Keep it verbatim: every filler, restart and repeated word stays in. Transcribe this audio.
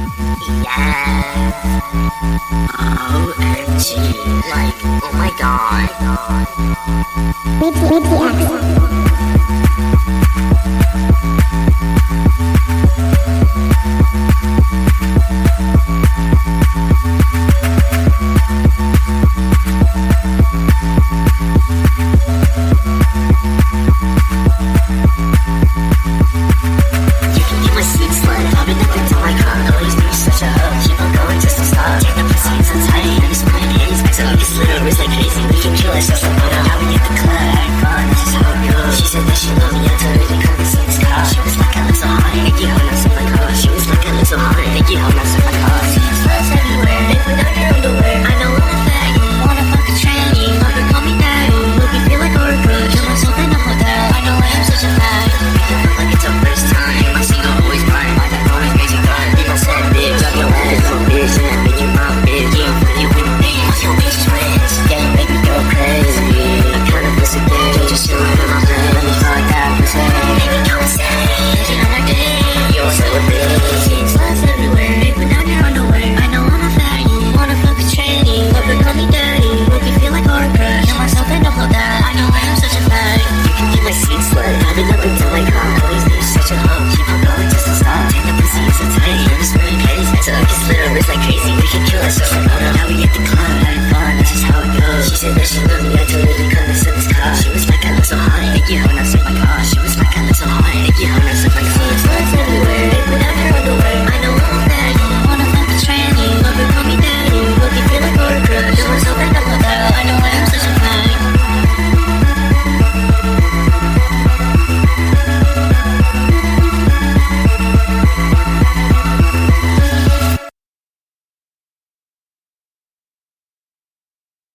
Yeah. O M G. Like, oh my god. With, with the accent. Like crazy, we can kill ourselves like, oh no, now we get the club, having fun, this is how it goes. She said that she loved me, I